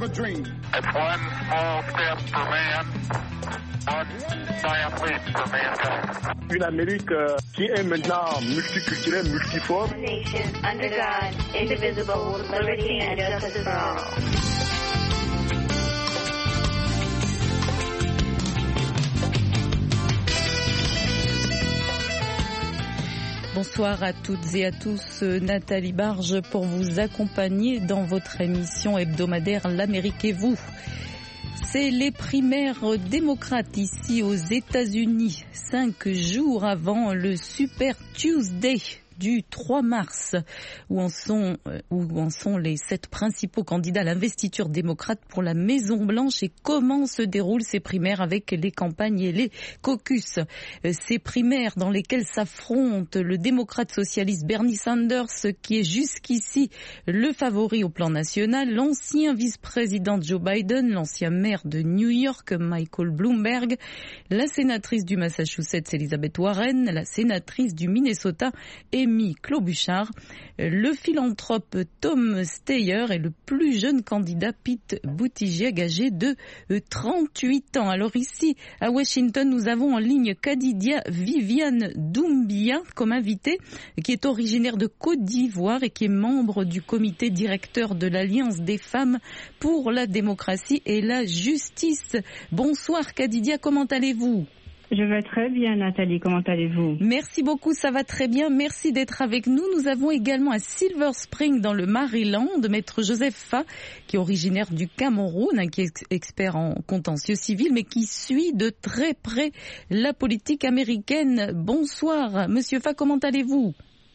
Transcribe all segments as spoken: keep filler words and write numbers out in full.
a dream. It's one small step for man, one giant leap for mankind. Une Amérique euh, qui est maintenant multiculturelle, multiforme. One nation, under God, indivisible, with liberty and justice for all. Bonsoir à toutes et à tous, Nathalie Barge pour vous accompagner dans votre émission hebdomadaire L'Amérique et vous. C'est les primaires démocrates ici aux États-Unis, cinq jours avant le Super Tuesday du trois mars, où en sont, où en sont les sept principaux candidats à l'investiture démocrate pour la Maison-Blanche et comment se déroulent ces primaires avec les campagnes et les caucus. Ces primaires dans lesquelles s'affrontent le démocrate socialiste Bernie Sanders, qui est jusqu'ici le favori au plan national, l'ancien vice-président Joe Biden, l'ancien maire de New York Michael Bloomberg, la sénatrice du Massachusetts Elizabeth Warren, la sénatrice du Minnesota Amy Klobuchar, le philanthrope Tom Steyer et le plus jeune candidat Pete Buttigieg, âgé de trente-huit ans. Alors ici, à Washington, nous avons en ligne Khadija Viviane Doumbia comme invitée, qui est originaire de Côte d'Ivoire et qui est membre du comité directeur de l'Alliance des femmes pour la démocratie et la justice. Bonsoir Khadija, comment allez-vous ? Je vais très bien, Nathalie. Comment allez-vous? Merci beaucoup, ça va très bien. Merci d'être avec nous. Nous avons également à Silver Spring, dans le Maryland, Maître Joseph Fa, qui est originaire du Cameroun, hein, qui est expert en contentieux civil, mais qui suit de très près la politique américaine. Bonsoir, Monsieur Fa, comment allez-vous?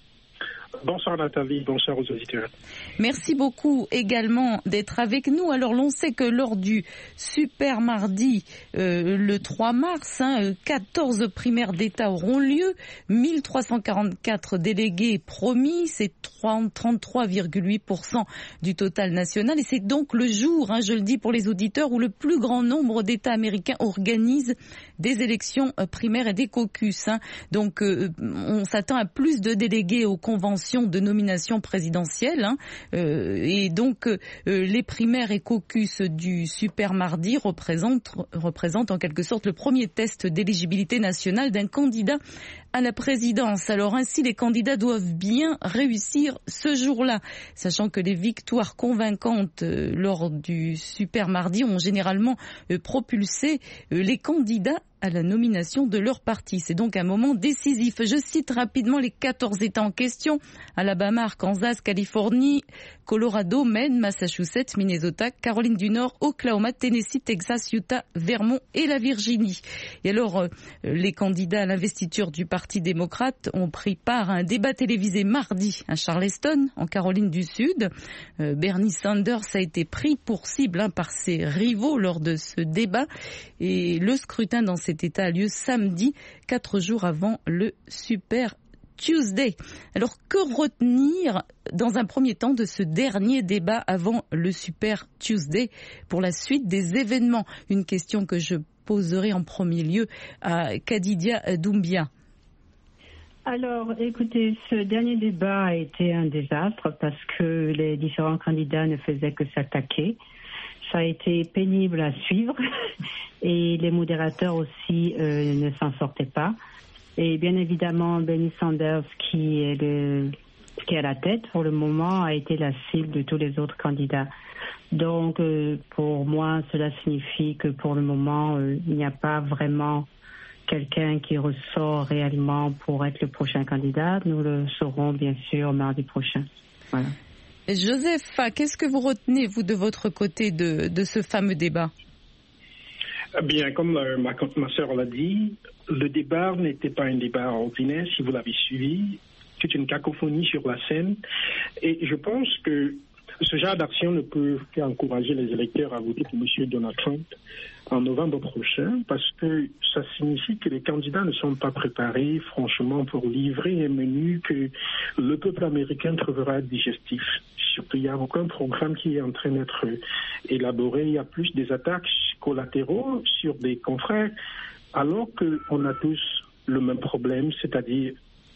Bonsoir Nathalie, bonsoir aux auditeurs. Merci beaucoup également d'être avec nous. Alors l'on sait que lors du Super Mardi, euh, le trois mars, hein, quatorze primaires d'État auront lieu, mille trois cent quarante-quatre délégués promis, c'est trente-trois virgule huit pour cent du total national et c'est donc le jour, hein, je le dis pour les auditeurs, où le plus grand nombre d'États américains organisent des élections primaires et des caucus. Hein. Donc euh, on s'attend à plus de délégués aux conventions de nomination présidentielle, hein, euh, et donc euh, les primaires et caucus du Super Mardi représentent, représentent en quelque sorte le premier test d'éligibilité nationale d'un candidat à la présidence. Alors ainsi, les candidats doivent bien réussir ce jour-là, sachant que les victoires convaincantes euh, lors du Super Mardi ont généralement euh, propulsé euh, les candidats à la nomination de leur parti. C'est donc un moment décisif. Je cite rapidement les quatorze États en question: Alabama, Arkansas, Californie, Colorado, Maine, Massachusetts, Minnesota, Caroline du Nord, Oklahoma, Tennessee, Texas, Utah, Vermont et la Virginie. Et alors, euh, les candidats à l'investiture du Parti démocrate ont pris part à un débat télévisé mardi à Charleston, en Caroline du Sud. Euh, Bernie Sanders a été pris pour cible, hein, par ses rivaux lors de ce débat et le scrutin dans cet État a lieu samedi, quatre jours avant le Super Tuesday. Alors, que retenir dans un premier temps de ce dernier débat avant le Super Tuesday pour la suite des événements? Une question que je poserai en premier lieu à Khadija Doumbia. Alors, écoutez, ce dernier débat a été un désastre parce que les différents candidats ne faisaient que s'attaquer. Ça a été pénible à suivre et les modérateurs aussi euh, ne s'en sortaient pas. Et bien évidemment, Bernie Sanders, qui est, le, qui est à la tête pour le moment, a été la cible de tous les autres candidats. Donc, euh, pour moi, cela signifie que pour le moment, euh, il n'y a pas vraiment quelqu'un qui ressort réellement pour être le prochain candidat. Nous le saurons bien sûr mardi prochain. Voilà. Joseph, qu'est-ce que vous retenez, vous, de votre côté, de, de ce fameux débat? Bien, comme euh, ma, ma sœur l'a dit, le débat n'était pas un débat ordinaire, si vous l'avez suivi. C'est une cacophonie sur la scène. Et je pense que ce genre d'action ne peut qu'encourager les électeurs à voter pour M. Donald Trump en novembre prochain, parce que ça signifie que les candidats ne sont pas préparés, franchement, pour livrer un menu que le peuple américain trouvera digestif. Surtout, il n'y a aucun programme qui est en train d'être élaboré. Il y a plus des attaques collatéraux sur des confrères, alors qu'on a tous le même problème, c'est-à-dire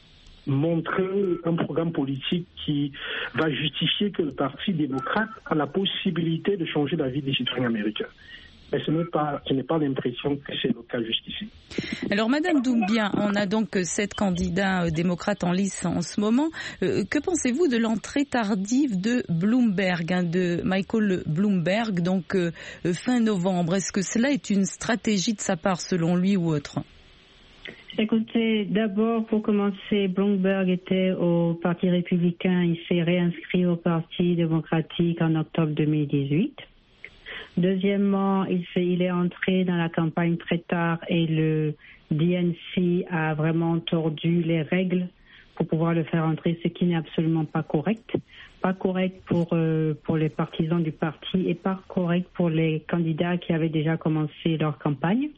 montrer un programme politique qui va justifier que le Parti démocrate a la possibilité de changer la vie des citoyens américains. Mais ce n'est pas, ce n'est pas l'impression que c'est le cas jusqu'ici. Alors, Madame Doumbia, on a donc sept candidats démocrates en lice en ce moment. Euh, que pensez-vous de l'entrée tardive de Bloomberg, hein, de Michael Bloomberg, donc euh, fin novembre? Est-ce que cela est une stratégie de sa part, selon lui, ou autre? Écoutez, d'abord, pour commencer, Bloomberg était au Parti républicain. Il s'est réinscrit au Parti démocratique en octobre deux mille dix-huit. Deuxièmement, il, il est entré dans la campagne très tard et le D N C a vraiment tordu les règles pour pouvoir le faire entrer, ce qui n'est absolument pas correct. Pas correct pour, euh, pour les partisans du parti et pas correct pour les candidats qui avaient déjà commencé leur campagne.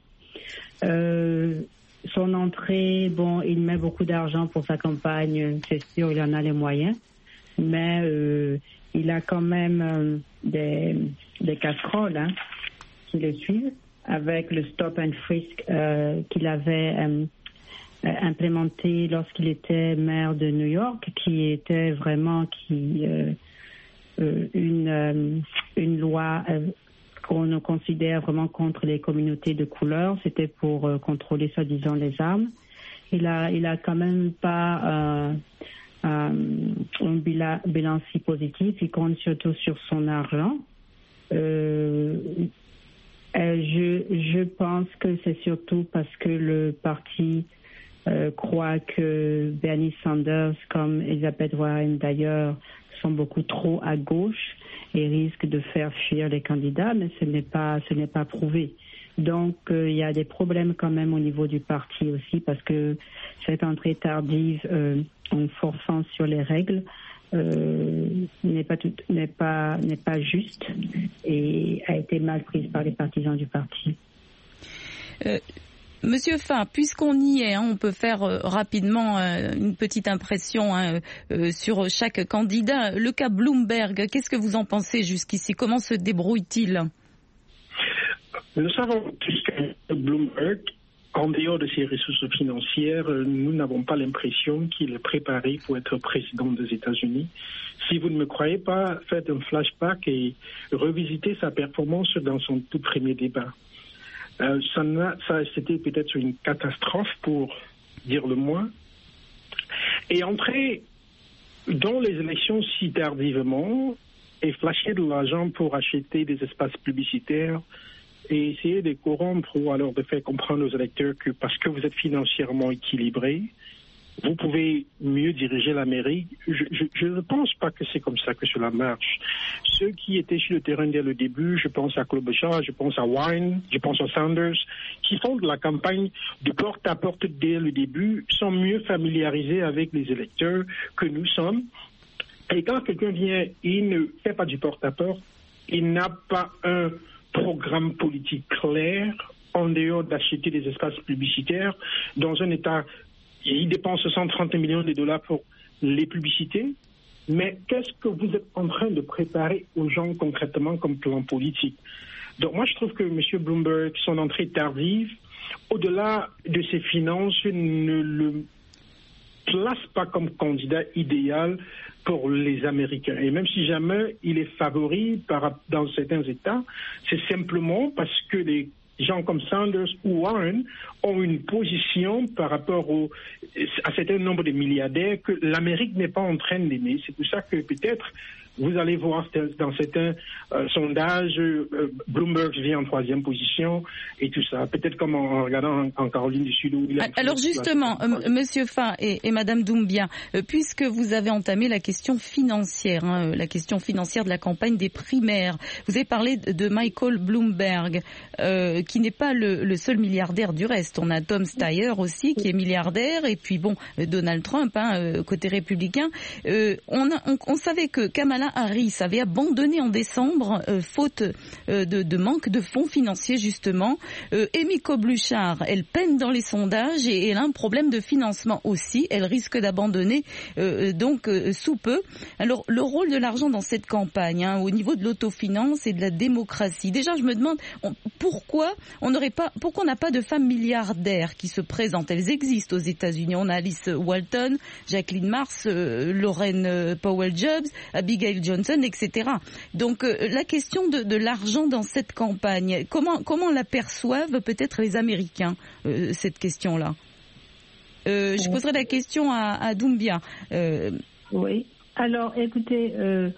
Euh, son entrée, bon, il met beaucoup d'argent pour sa campagne, c'est sûr, il en a les moyens, mais euh, il a quand même euh, des, des casseroles hein, qui le suivent avec le stop and frisk euh, qu'il avait euh, implémenté lorsqu'il était maire de New York, qui était vraiment qui euh, euh, une euh, une loi euh, qu'on considère vraiment contre les communautés de couleur. C'était pour euh, contrôler soi-disant les armes. Il a il a quand même pas euh, Euh, un bilan, bilan si positif. Il compte surtout sur son argent. Euh, je, je pense que c'est surtout parce que le parti euh, croit que Bernie Sanders, comme Elizabeth Warren d'ailleurs, sont beaucoup trop à gauche et risquent de faire fuir les candidats, mais ce n'est pas, ce n'est pas prouvé. Donc, euh, il y a des problèmes quand même au niveau du parti aussi, parce que cette entrée tardive, euh, en forçant sur les règles, euh, n'est pas tout, n'est pas, n'est pas juste et a été mal prise par les partisans du parti. Euh... Monsieur Fain, puisqu'on y est, hein, on peut faire euh, rapidement euh, une petite impression hein, euh, sur chaque candidat. Le cas Bloomberg, qu'est-ce que vous en pensez jusqu'ici? Comment se débrouille-t-il? Nous savons tous que Bloomberg, en dehors de ses ressources financières, nous n'avons pas l'impression qu'il est préparé pour être président des États-Unis. Si vous ne me croyez pas, faites un flashback et revisitez sa performance dans son tout premier débat. Euh, ça, ça c'était peut-être une catastrophe pour dire le moins. Et entrer dans les élections si tardivement et flasher de l'argent pour acheter des espaces publicitaires et essayer de corrompre ou alors de faire comprendre aux électeurs que parce que vous êtes financièrement équilibré, vous pouvez mieux diriger l'Amérique. Je, je, je ne pense pas que c'est comme ça que cela marche. Ceux qui étaient sur le terrain dès le début, je pense à Klobuchar, je pense à Warren, je pense à Sanders, qui font de la campagne de porte à porte dès le début, sont mieux familiarisés avec les électeurs que nous sommes. Et quand quelqu'un vient, il ne fait pas du porte à porte, il n'a pas un programme politique clair en dehors d'acheter des espaces publicitaires dans un État. Il dépense cent trente millions de dollars pour les publicités, mais qu'est-ce que vous êtes en train de préparer aux gens concrètement comme plan politique? Donc moi je trouve que M. Bloomberg, son entrée tardive, au-delà de ses finances, ne le place pas comme candidat idéal pour les Américains. Et même si jamais il est favori par, dans certains États, c'est simplement parce que les gens comme Sanders ou Warren ont une position par rapport au, à un certain nombre de milliardaires que l'Amérique n'est pas en train d'aimer. C'est pour ça que peut-être vous allez voir dans certains euh, sondages, euh, Bloomberg vient en troisième position et tout ça. Peut-être comme en, en regardant en, en Caroline du Sud. Où il a Alors justement, euh, Monsieur Fain et, et Madame Doumbia, euh, puisque vous avez entamé la question financière, hein, la question financière de la campagne des primaires, vous avez parlé de Michael Bloomberg, euh, qui n'est pas le, le seul milliardaire du reste. On a Tom Steyer aussi, qui est milliardaire, et puis bon, Donald Trump, hein, côté républicain. Euh, on, a, on, on savait que Kamala Kamala Harris avait abandonné en décembre, euh, faute euh, de, de manque de fonds financiers justement. Euh, Amy Klobuchar, elle peine dans les sondages et, et elle a un problème de financement aussi. Elle risque d'abandonner euh, donc euh, sous peu. Alors le rôle de l'argent dans cette campagne, hein, au niveau de l'autofinance et de la démocratie. Déjà, je me demande on, pourquoi on n'aurait pas, pourquoi on n'a pas de femmes milliardaires qui se présentent. Elles existent aux États-Unis. On a Alice Walton, Jacqueline Mars, euh, Lorraine Powell-Jobs, Abigail Johnson, et cetera. Donc euh, la question de, de l'argent dans cette campagne, comment comment la perçoivent peut-être les Américains, euh, cette question-là. Euh, je poserai la question à, à Doumbia. Euh, oui. Alors, écoutez, euh,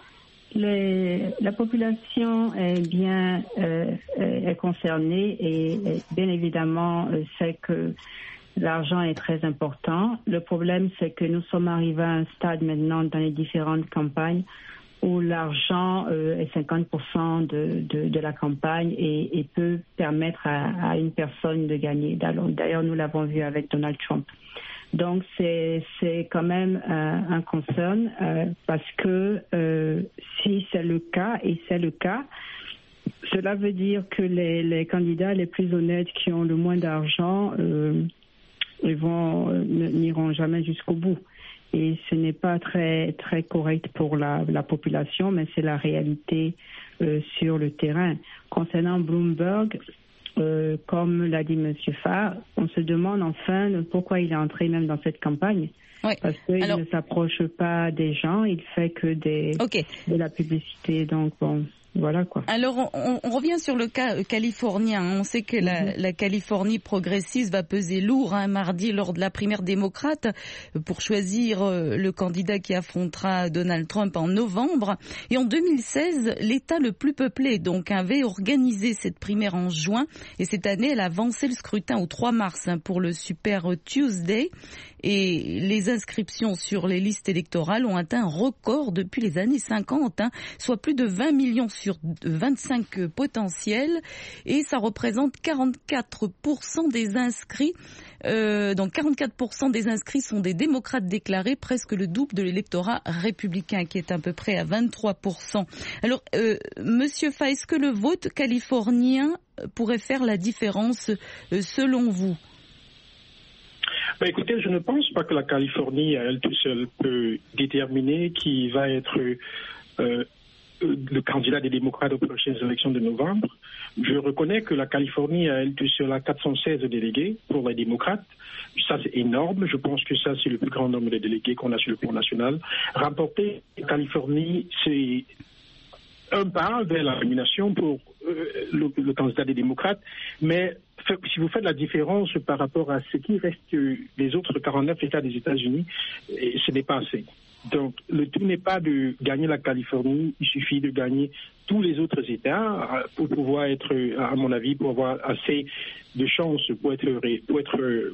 les, la population est bien euh, est concernée et, et bien évidemment euh, sait que l'argent est très important. Le problème, c'est que nous sommes arrivés à un stade maintenant dans les différentes campagnes où l'argent euh, est cinquante pour cent de, de, de la campagne et, et peut permettre à, à une personne de gagner. D'ailleurs, nous l'avons vu avec Donald Trump. Donc, c'est, c'est quand même euh, un concern euh, parce que euh, si c'est le cas, et c'est le cas, cela veut dire que les, les candidats les plus honnêtes qui ont le moins d'argent euh, ils vont, euh, n'iront jamais jusqu'au bout. Et ce n'est pas très très correct pour la, la population, mais c'est la réalité euh, sur le terrain. Concernant Bloomberg, euh, comme l'a dit M. Farr, on se demande enfin pourquoi il est entré même dans cette campagne. Oui. Parce qu'il Alors... ne s'approche pas des gens, il fait que des, okay. de la publicité. Donc bon. Voilà quoi. Alors on, on revient sur le cas californien. On sait que la, mm-hmm. la Californie progressiste va peser lourd hein, mardi lors de la primaire démocrate pour choisir le candidat qui affrontera Donald Trump en novembre. Et en deux mille seize, l'État le plus peuplé donc avait organisé cette primaire en juin. Et cette année, elle a avancé le scrutin au trois mars hein, pour le Super Tuesday. Et les inscriptions sur les listes électorales ont atteint un record depuis les années cinquante, hein, soit plus de vingt millions sur vingt-cinq potentiels, et ça représente quarante-quatre pour cent des inscrits. Euh, donc quarante-quatre pour cent des inscrits sont des démocrates déclarés, presque le double de l'électorat républicain qui est à peu près à vingt-trois pour cent. Alors, euh, Monsieur Fa, est-ce que le vote californien pourrait faire la différence euh, selon vous? Ben écoutez, je ne pense pas que la Californie, à elle toute seule, peut déterminer qui va être euh, le candidat des démocrates aux prochaines élections de novembre. Je reconnais que la Californie, à elle toute seule, a quatre cent seize délégués pour les démocrates. Ça, c'est énorme. Je pense que ça, c'est le plus grand nombre de délégués qu'on a sur le plan national. Remporter la Californie, c'est un pas vers la nomination pour euh, le, le candidat des démocrates, mais si vous faites la différence par rapport à ce qui reste des autres quarante-neuf États des États-Unis, ce n'est pas assez. Donc, le tout n'est pas de gagner la Californie, il suffit de gagner tous les autres États pour pouvoir être, à mon avis, pour avoir assez de chances pour être, pour être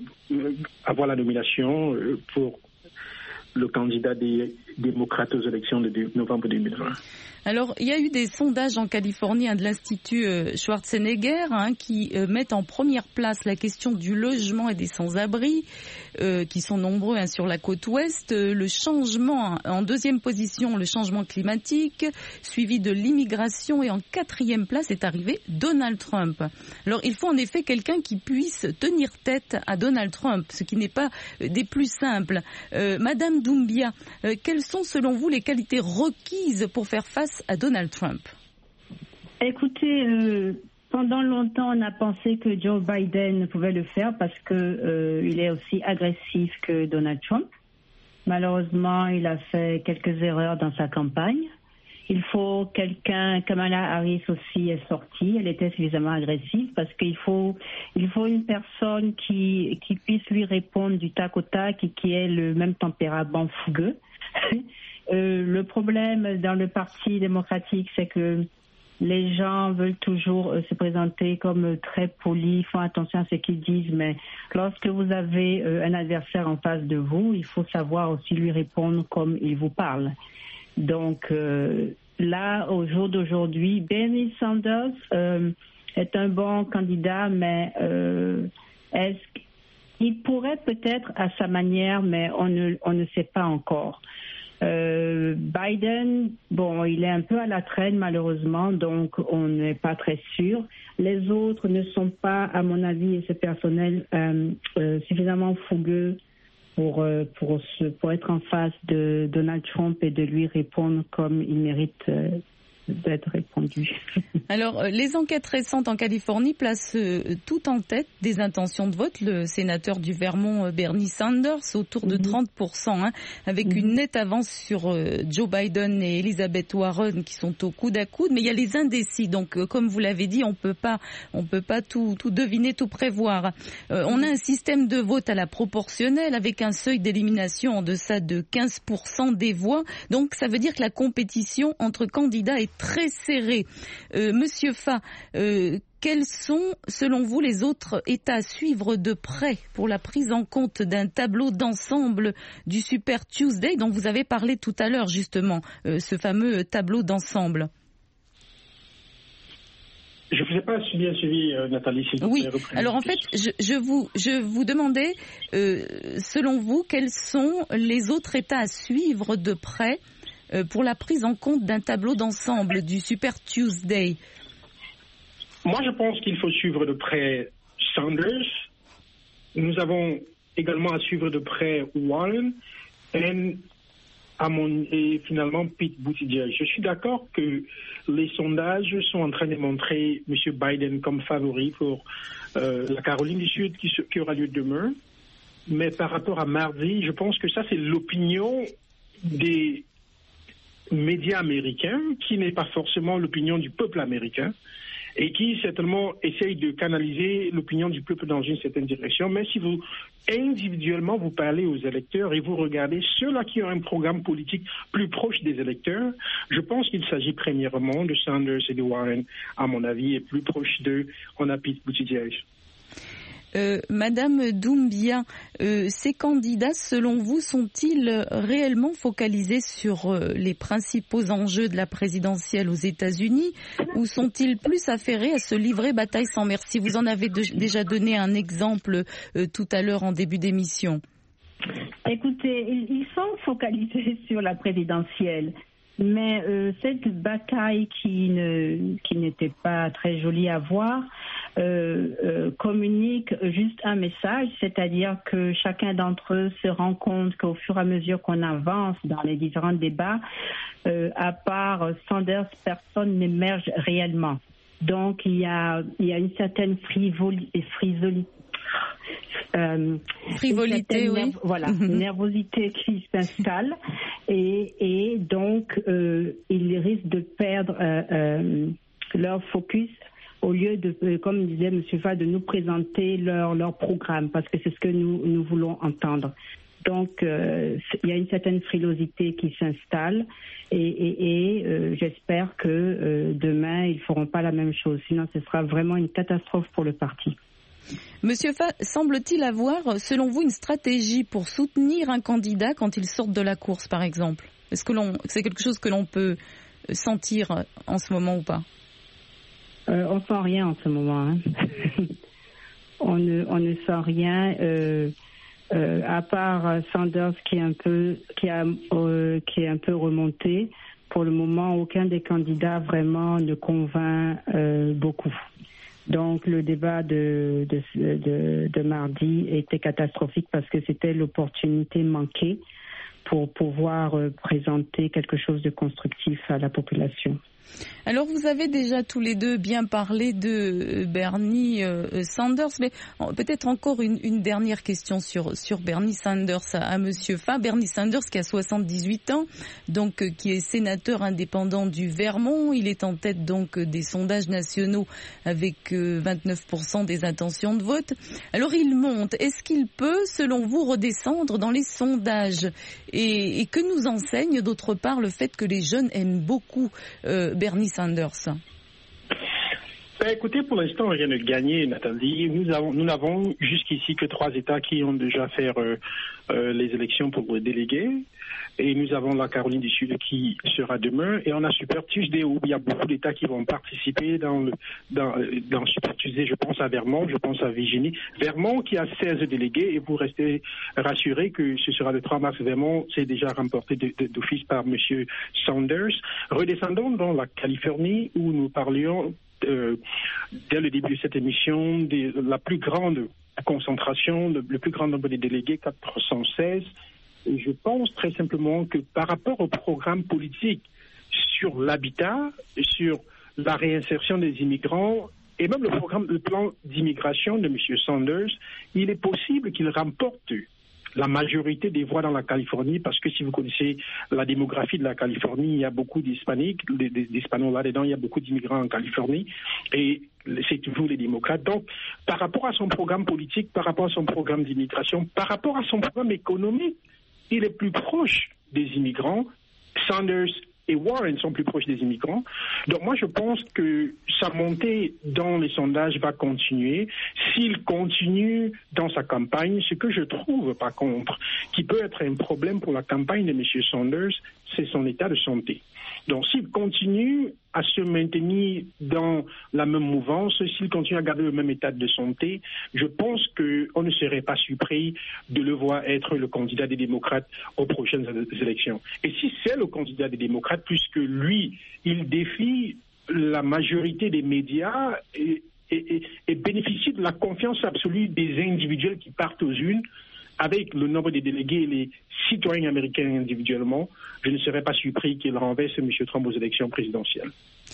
avoir la nomination pour le candidat des démocrates aux élections de novembre deux mille vingt. Alors, il y a eu des sondages en Californie hein, de l'Institut euh, Schwarzenegger hein, qui euh, mettent en première place la question du logement et des sans-abri, euh, qui sont nombreux hein, sur la côte ouest. Euh, le changement, hein, en deuxième position, le changement climatique, suivi de l'immigration, et en quatrième place est arrivé Donald Trump. Alors, il faut en effet quelqu'un qui puisse tenir tête à Donald Trump, ce qui n'est pas euh, des plus simples. Euh, Madame Doumbia, euh, quelles sont selon vous les qualités requises pour faire face à Donald Trump? Écoutez, euh, pendant longtemps, on a pensé que Joe Biden pouvait le faire parce que euh, il est aussi agressif que Donald Trump. Malheureusement, il a fait quelques erreurs dans sa campagne. Il faut quelqu'un, Kamala Harris aussi est sortie, elle était suffisamment agressive parce qu'il faut, il faut une personne qui, qui puisse lui répondre du tac au tac et qui ait le même tempérament fougueux. Euh, le problème dans le Parti démocratique, c'est que les gens veulent toujours euh, se présenter comme euh, très polis, font attention à ce qu'ils disent, mais lorsque vous avez euh, un adversaire en face de vous, il faut savoir aussi lui répondre comme il vous parle. Donc euh, là, au jour d'aujourd'hui, Bernie Sanders euh, est un bon candidat, mais euh, est-ce qu'il pourrait peut-être à sa manière, mais on ne, on ne sait pas encore. Euh, Biden, bon, il est un peu à la traîne malheureusement, donc on n'est pas très sûr. Les autres ne sont pas, à mon avis, et c'est personnel, euh, euh, suffisamment fougueux pour, euh, pour, se, pour être en face de Donald Trump et de lui répondre comme il mérite euh, d'être répondu. Alors, les enquêtes récentes en Californie placent euh, tout en tête des intentions de vote le sénateur du Vermont, Bernie Sanders, autour de mm-hmm. trente pour cent, hein, avec mm-hmm. une nette avance sur euh, Joe Biden et Elizabeth Warren qui sont au coude à coude. Mais il y a les indécis, donc euh, comme vous l'avez dit, on peut pas, on peut pas tout, tout deviner, tout prévoir. Euh, on a un système de vote à la proportionnelle avec un seuil d'élimination en deçà de quinze pour cent des voix. Donc, ça veut dire que la compétition entre candidats est très serré. Euh, Monsieur Fa, euh, quels sont, selon vous, les autres États à suivre de près pour la prise en compte d'un tableau d'ensemble du Super Tuesday dont vous avez parlé tout à l'heure, justement, euh, ce fameux tableau d'ensemble? Je ne vous ai pas bien suivi, euh, Nathalie. Si oui, alors en fait, je, je, vous, je vous demandais, euh, selon vous, quels sont les autres États à suivre de près Euh, pour la prise en compte d'un tableau d'ensemble du Super Tuesday? Moi, je pense qu'il faut suivre de près Sanders. Nous avons également à suivre de près Warren et, à mon, et finalement Pete Buttigieg. Je suis d'accord que les sondages sont en train de montrer M. Biden comme favori pour euh, la Caroline du Sud qui, qui aura lieu demain. Mais par rapport à mardi, je pense que ça, c'est l'opinion des médias américains, qui n'est pas forcément l'opinion du peuple américain, et qui certainement essaye de canaliser l'opinion du peuple dans une certaine direction. Mais si vous, individuellement, vous parlez aux électeurs et vous regardez ceux-là qui ont un programme politique plus proche des électeurs, je pense qu'il s'agit premièrement de Sanders et de Warren, à mon avis, et plus proche d'eux, on a Pete Buttigieg. Euh, Madame Doumbia, euh, ces candidats, selon vous, sont-ils réellement focalisés sur euh, les principaux enjeux de la présidentielle aux États-Unis ou sont-ils plus affairés à se livrer bataille sans merci? Vous en avez de, déjà donné un exemple euh, tout à l'heure en début d'émission. Écoutez, ils sont focalisés sur la présidentielle. Mais euh, cette bataille qui ne qui n'était pas très jolie à voir euh, euh, communique juste un message, c'est-à-dire que chacun d'entre eux se rend compte qu'au fur et à mesure qu'on avance dans les différents débats, euh, à part Sanders, personne n'émerge réellement. Donc il y a il y a une certaine frivolité, frivolité Euh, frivolité, oui. Nerv- voilà, mm-hmm. nervosité qui s'installe et, et donc euh, ils risquent de perdre euh, euh, leur focus au lieu de, euh, comme disait M. Fa, de nous présenter leur, leur programme parce que c'est ce que nous, nous voulons entendre. Donc euh, il y a une certaine frilosité qui s'installe et, et, et euh, j'espère que euh, demain ils feront pas la même chose, sinon ce sera vraiment une catastrophe pour le parti. Monsieur Fa, semble-t-il avoir, selon vous, une stratégie pour soutenir un candidat quand il sort de la course, par exemple? Est-ce que l'on, c'est quelque chose que l'on peut sentir en ce moment ou pas? euh, On ne sent rien en ce moment. Hein. on, ne, on ne sent rien, euh, euh, à part Sanders qui est un peu, qui a, euh, qui est un peu remonté. Pour le moment, aucun des candidats vraiment ne convainc euh, beaucoup. Donc le débat de, de, de, de mardi était catastrophique parce que c'était l'opportunité manquée pour pouvoir présenter quelque chose de constructif à la population. Alors vous avez déjà tous les deux bien parlé de Bernie euh, Sanders, mais peut-être encore une, une dernière question sur, sur Bernie Sanders à, à Monsieur Fa. Bernie Sanders qui a soixante-dix-huit ans, donc euh, qui est sénateur indépendant du Vermont. Il est en tête donc des sondages nationaux avec euh, vingt-neuf pour cent des intentions de vote. Alors il monte. Est-ce qu'il peut, selon vous, redescendre dans les sondages et, et que nous enseigne d'autre part le fait que les jeunes aiment beaucoup euh, Bernie Sanders? Ben, écoutez, pour l'instant, rien n'est gagné, Nathalie. Nous avons, nous n'avons jusqu'ici que trois États qui ont déjà fait euh, euh, les élections pour les délégués. Et nous avons la Caroline du Sud qui sera demain. Et on a Super Tuesday où il y a beaucoup d'États qui vont participer dans le dans, dans Super Tuesday. Je pense à Vermont, je pense à Virginie. Vermont qui a seize délégués. Et vous restez rassurés que ce sera le trois mars. Vermont, c'est déjà remporté de, de, d'office par M. Sanders. Redescendons dans la Californie où nous parlions Euh, dès le début de cette émission, de la plus grande concentration, le, le plus grand nombre de délégués, quatre cent seize. Et je pense très simplement que par rapport au programme politique sur l'habitat, sur la réinsertion des immigrants, et même le programme, le plan d'immigration de M. Sanders, il est possible qu'il remporte la majorité des voix dans la Californie, parce que si vous connaissez la démographie de la Californie, il y a beaucoup d'hispaniques, d'hispanos là-dedans, il y a beaucoup d'immigrants en Californie, et c'est toujours les démocrates. Donc, par rapport à son programme politique, par rapport à son programme d'immigration, par rapport à son programme économique, il est plus proche des immigrants. Sanders et Warren sont plus proches des immigrants. Donc moi, je pense que sa montée dans les sondages va continuer. S'il continue dans sa campagne, ce que je trouve, par contre, qui peut être un problème pour la campagne de M. Sanders, c'est son état de santé. Donc s'il continue à se maintenir dans la même mouvance, s'il continue à garder le même état de santé, je pense qu'on ne serait pas surpris de le voir être le candidat des démocrates aux prochaines élections. Et si c'est le candidat des démocrates, puisque lui, il défie la majorité des médias et, et, et, et bénéficie de la confiance absolue des individuels qui partent aux urnes, avec le nombre de délégués et les citoyens américains individuellement, je ne serais pas surpris qu'il renverse M. Trump aux élections présidentielles.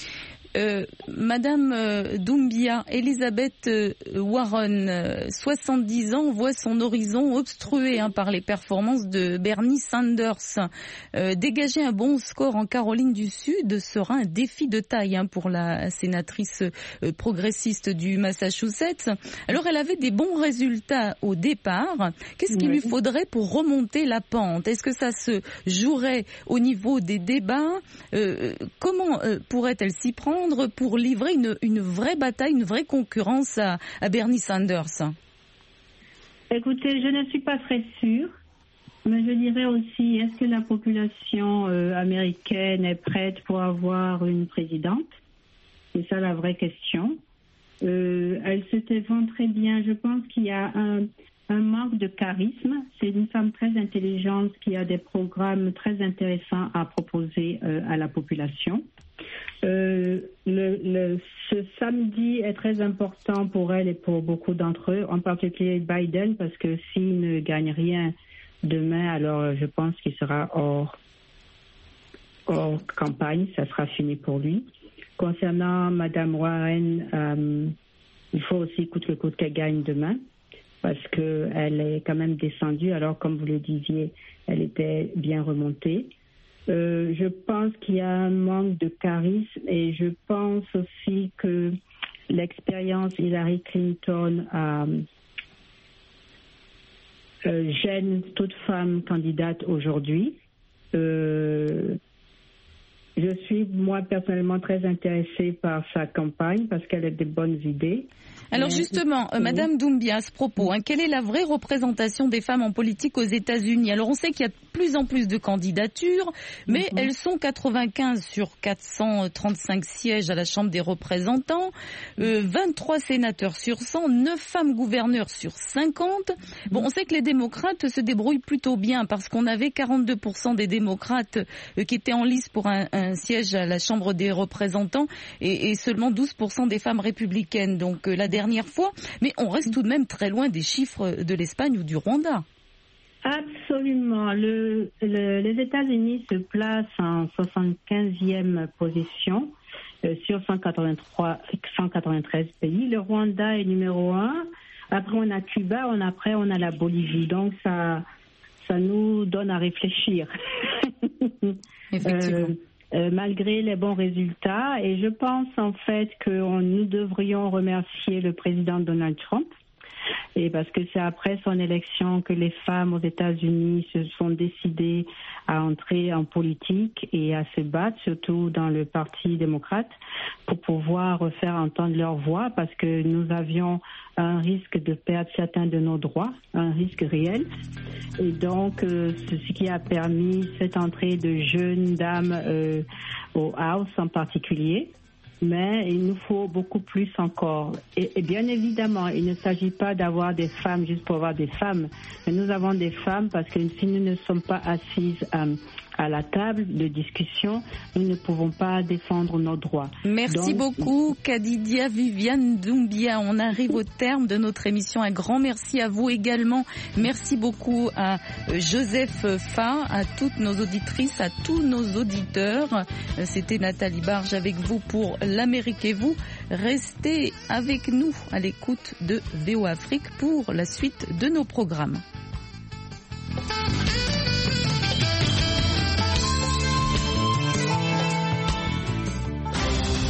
Euh, Madame euh, Doumbia, Elizabeth euh, Warren, euh, soixante-dix ans, voit son horizon obstrué hein, par les performances de Bernie Sanders. Euh, dégager un bon score en Caroline du Sud sera un défi de taille hein, pour la sénatrice euh, progressiste du Massachusetts. Alors, elle avait des bons résultats au départ. Qu'est-ce qu'il oui. lui faudrait pour remonter la pente? Est-ce que ça se jouerait au niveau des débats? euh, Comment euh, pourrait-elle s'y prendre pour livrer une, une vraie bataille, une vraie concurrence à, à Bernie Sanders? Écoutez, je ne suis pas très sûre, mais je dirais aussi, est-ce que la population euh, américaine est prête pour avoir une présidente? C'est ça la vraie question. Euh, elle se défend très bien. Je pense qu'il y a un, un manque de charisme. C'est une femme très intelligente qui a des programmes très intéressants à proposer euh, à la population. Euh, le, le, ce samedi est très important pour elle et pour beaucoup d'entre eux, en particulier Biden, parce que s'il ne gagne rien demain, alors je pense qu'il sera hors, hors campagne, ça sera fini pour lui. Concernant Madame Warren, euh, il faut aussi coûte que coûte qu'elle gagne demain, parce qu'elle est quand même descendue, alors comme vous le disiez, elle était bien remontée. Euh, je pense qu'il y a un manque de charisme et je pense aussi que l'expérience Hillary Clinton euh, euh, gêne toute femme candidate aujourd'hui. Euh, je suis, moi, personnellement, très intéressée par sa campagne parce qu'elle a des bonnes idées. Alors justement, euh, Madame Doumbia, à ce propos, hein, quelle est la vraie représentation des femmes en politique aux États-Unis? Alors on sait qu'il y a de plus en plus de candidatures, mais mm-hmm. elles sont quatre-vingt-quinze sur quatre cent trente-cinq sièges à la Chambre des représentants, euh, vingt-trois sénateurs sur cent, neuf femmes gouverneurs sur cinquante. Bon, on sait que les démocrates se débrouillent plutôt bien parce qu'on avait quarante-deux pour cent des démocrates euh, qui étaient en lice pour un, un siège à la Chambre des représentants et, et seulement douze pour cent des femmes républicaines. Donc euh, la dernière fois, mais on reste tout de même très loin des chiffres de l'Espagne ou du Rwanda. Absolument. Le, le, les États-Unis se placent en soixante-quinzième position euh, sur cent quatre-vingt-trois, cent quatre-vingt-treize pays. Le Rwanda est numéro un. Après, on a Cuba. On, après, on a la Bolivie. Donc, ça, ça nous donne à réfléchir. Effectivement. Euh, Euh, malgré les bons résultats. Et je pense en fait que on, nous devrions remercier le président Donald Trump Et parce que c'est après son élection que les femmes aux États-Unis se sont décidées à entrer en politique et à se battre, surtout dans le Parti démocrate, pour pouvoir faire entendre leur voix, parce que nous avions un risque de perdre certains de nos droits, un risque réel. Et donc, euh, ce qui a permis cette entrée de jeunes dames euh, au House en particulier. Mais il nous faut beaucoup plus encore. Et, et bien évidemment, il ne s'agit pas d'avoir des femmes juste pour avoir des femmes. Mais nous avons des femmes parce que si nous ne sommes pas assises à, à la table de discussion, nous ne pouvons pas défendre nos droits. Merci Donc, beaucoup, Kadidia Viviane Doumbia. On arrive au terme de notre émission. Un grand merci à vous également. Merci beaucoup à Joseph Fa, à toutes nos auditrices, à tous nos auditeurs. C'était Nathalie Barge avec vous pour l'Amérique et vous. Restez avec nous à l'écoute de V O Afrique pour la suite de nos programmes.